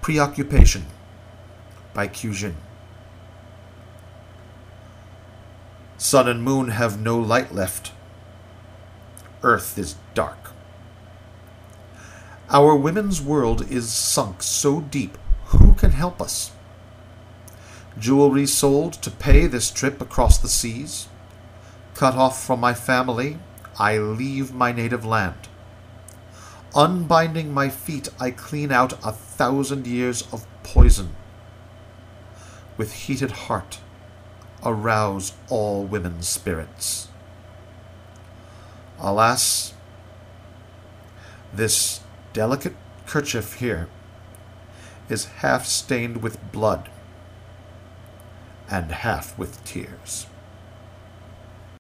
Preoccupation by Qiu Jin. Sun and moon have no light left. Earth is dark. Our women's world is sunk so deep, who can help us? Jewelry sold to pay this trip across the seas. Cut off from my family, I leave my native land. Unbinding my feet, I clean out 1,000 years of poison. With heated heart, arouse all women's spirits. Alas, this delicate kerchief here is half stained with blood and half with tears.